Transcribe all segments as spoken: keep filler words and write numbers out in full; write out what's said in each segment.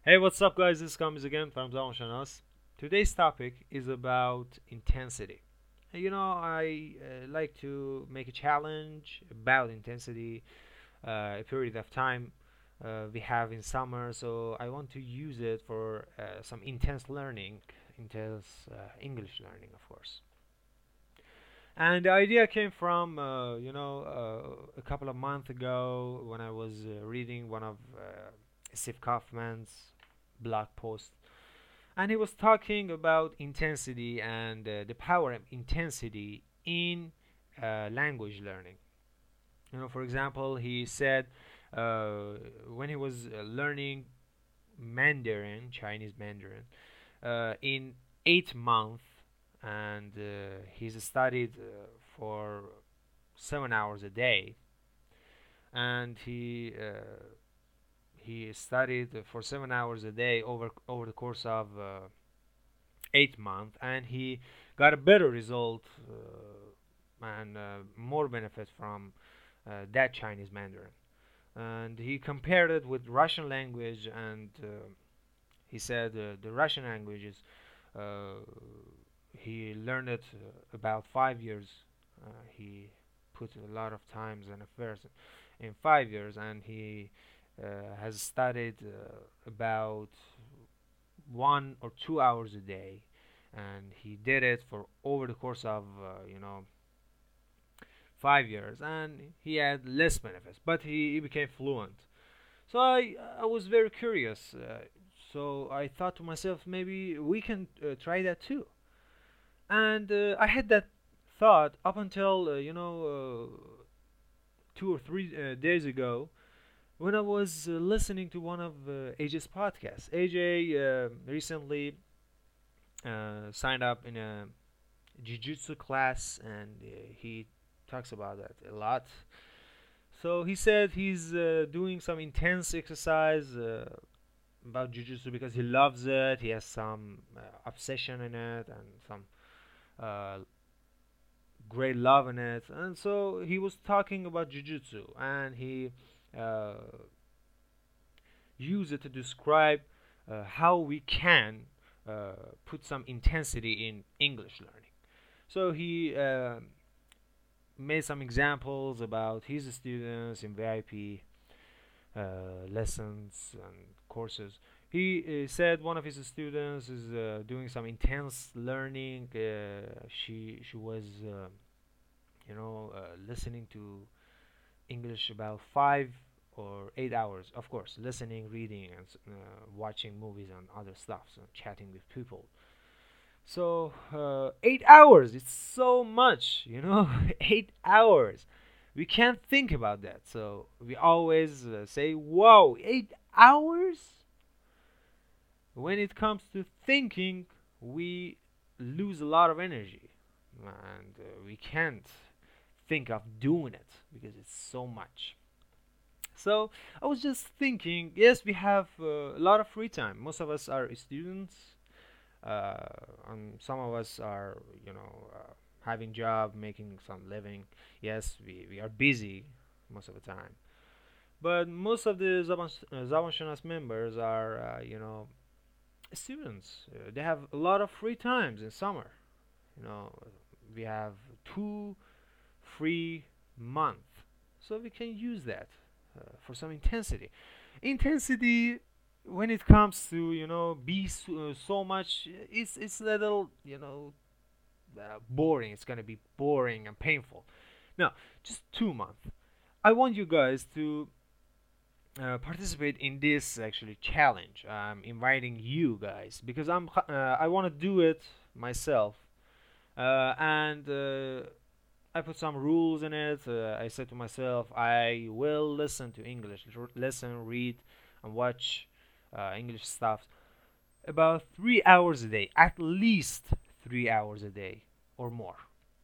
Hey, what's up, guys? This comes again from Zaman Shanas. Today's topic is about intensity. You know, I uh, like to make a challenge about intensity, uh, a period of time uh, we have in summer. So I want to use it for uh, some intense learning, intense uh, English learning, of course. And the idea came from, uh, you know, uh, a couple of months ago when I was uh, reading one of uh, Steve Kaufman's blog posts, and he was talking about intensity and uh, the power of intensity in uh, language learning. You know, for example, he said uh, when he was uh, learning Mandarin, Chinese Mandarin, uh, in eight months, and uh, he's studied uh, for seven hours a day, and he uh, he studied for seven hours a day over over the course of uh, eight months, and he got a better result uh, and uh, more benefit from uh, that Chinese Mandarin. And he compared it with Russian language, and uh, he said uh, the Russian language is uh, he learned it uh, about five years. Uh, he put a lot of times and affairs in five years, and he uh, has studied uh, about one or two hours a day, and he did it for over the course of uh, you know five years, and he had less benefits, but he, he became fluent. So I I was very curious. Uh, so I thought to myself, maybe we can uh, try that too. And uh, I had that thought up until uh, you know uh, two or three uh, days ago when I was uh, listening to one of uh, A J's podcasts. A J uh, recently uh, signed up in a jiu-jitsu class, and uh, he talks about that a lot. So he said he's uh, doing some intense exercise uh, about jiu-jitsu because he loves it. He has some uh, obsession in it and some uh, great love in it. And so he was talking about jiu-jitsu, and he uh, used it to describe uh, how we can uh, put some intensity in English learning. So he uh, made some examples about his students in V I P uh, lessons and courses. He uh, said one of his students is uh, doing some intense learning. Uh, she she was uh, you know uh, listening to English about five or eight hours. Of course, listening, reading, and uh, watching movies and other stuff, so chatting with people. So uh, eight hours. It's so much, you know. Eight hours. We can't think about that. So we always uh, say, "Whoa, eight hours." When it comes to thinking, we lose a lot of energy, and uh, we can't think of doing it because it's so much. So I was just thinking, yes, we have uh, a lot of free time. Most of us are students, uh, and some of us are, you know, uh, having job, making some living. Yes, we, we are busy most of the time. But most of the Zaban, uh, Zaban Shanas members are, uh, you know, students. Uh, they have a lot of free times in summer. You know, we have two free month, so we can use that uh, for some intensity. Intensity when it comes to you know be so, uh, so much, it's it's a little you know uh, boring. It's gonna be boring and painful. Now, just two months. I want you guys to uh, participate in this actually challenge. I'm inviting you guys because I'm uh, I want to do it myself, uh, and uh, I put some rules in it. Uh, I said to myself, I will listen to English, r- listen, read, and watch uh, English stuff about three hours a day, at least three hours a day or more.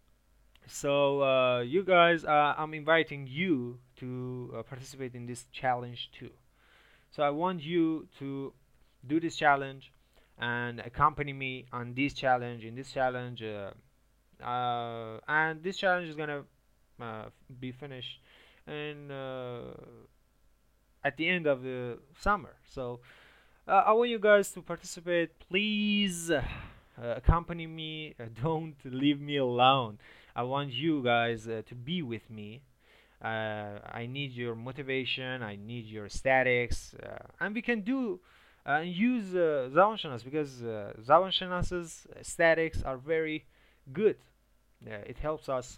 So, uh, you guys, uh, I'm inviting you to uh, participate in this challenge too. So, I want you to do this challenge and accompany me on this challenge. In this challenge, uh, uh, and this challenge is gonna uh, be finished in uh, at the end of the summer. So Uh, I want you guys to participate. Please uh, accompany me. Uh, don't leave me alone. I want you guys uh, to be with me. Uh, I need your motivation. I need your statics, uh, and we can do uh, and use uh, Zawanshanas because uh, Zawanshanas's statics are very good. Uh, it helps us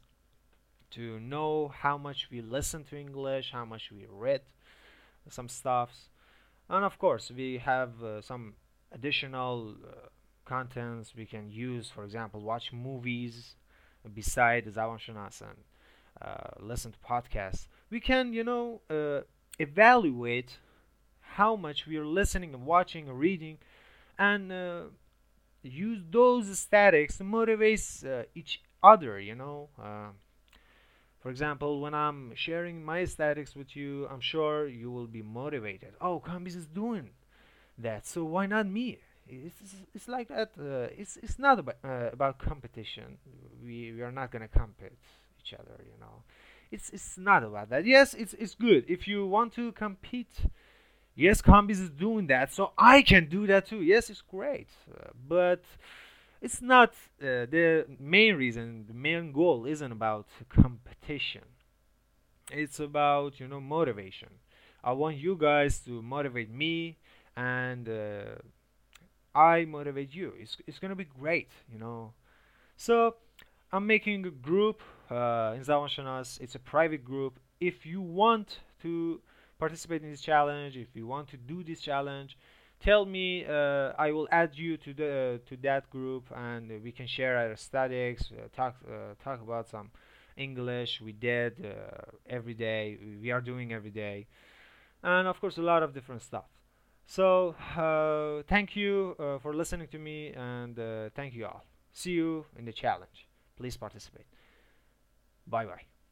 to know how much we listen to English, how much we read some stuffs, and of course we have uh, some additional uh, contents we can use. For example, watch movies beside Zawanshanas and uh, listen to podcasts. We can, you know, uh, evaluate how much we are listening and watching and reading, and uh, use those statics to motivate uh, each other. You know, uh, for example, when I'm sharing my statics with you, I'm sure you will be motivated. Oh, Kambis is doing that, so why not me? It's, it's, it's like that. Uh, it's it's not about uh, about competition. We we are not gonna compete each other. You know, it's it's not about that. Yes, it's it's good if you want to compete. Yes, Combis is doing that, so I can do that too. Yes, it's great, uh, but it's not uh, the main reason. The main goal isn't about competition. It's about, you know, motivation. I want you guys to motivate me, and uh, I motivate you. It's it's gonna be great, you know. So I'm making a group uh, in Zawashanas. It's a private group. If you want to participate in this challenge, if you want to do this challenge, tell me. Uh, I will add you to the to that group, and we can share our statics. Uh, talk uh, talk about some English we did uh, every day. We are doing every day, and of course a lot of different stuff. So uh, thank you uh, for listening to me, and uh, thank you all. See you in the challenge. Please participate. Bye bye.